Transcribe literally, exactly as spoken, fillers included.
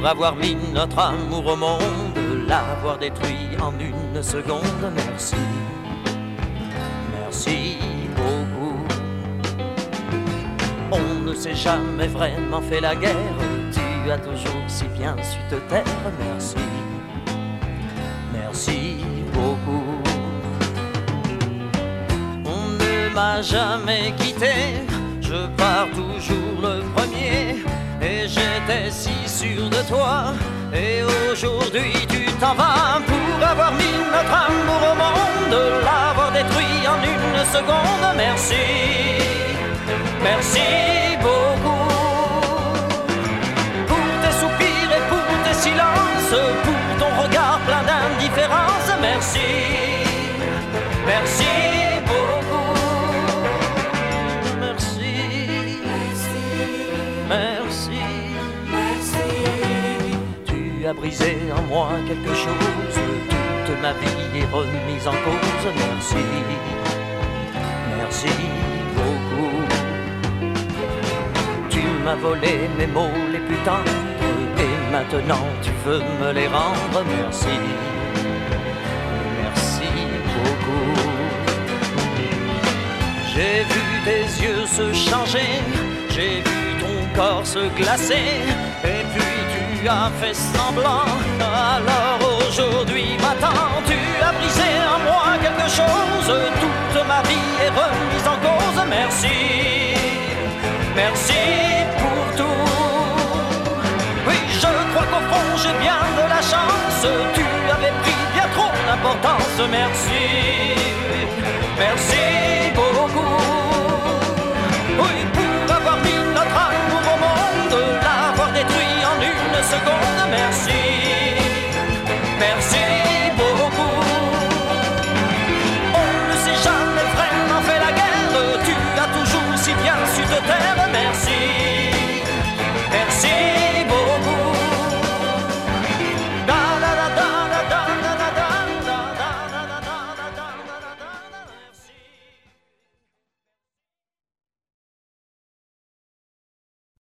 pour avoir mis notre amour au monde, l'avoir détruit en une seconde. Merci, merci beaucoup. On ne s'est jamais vraiment fait la guerre, tu as toujours si bien su te taire. Merci, merci beaucoup. On ne m'a jamais quitté, je pars toujours le premier, et j'étais si sûr de toi, et aujourd'hui tu t'en vas pour avoir mis notre amour au monde, l'avoir détruit en une seconde. Merci, merci beaucoup pour tes soupirs et pour tes silences, pour ton regard plein d'indifférence. Merci, merci beaucoup. Merci, merci, merci. Tu as brisé en moi quelque chose, toute ma vie est remise en cause. Merci, merci beaucoup. Tu m'as volé mes mots les plus tendres, et maintenant tu veux me les rendre. Merci, merci beaucoup. J'ai vu tes yeux se changer, j'ai vu ton corps se glacer, et puis tu as fait semblant. Alors aujourd'hui m'attends, tu as brisé en moi quelque chose, toute ma vie est remise en cause. Merci, merci pour tout. Oui, je crois qu'au fond j'ai bien de la chance, tu avais pris bien trop d'importance. Merci, merci beaucoup. Oui, pour avoir mis notre amour au monde, l'avoir détruit en une seconde. Merci,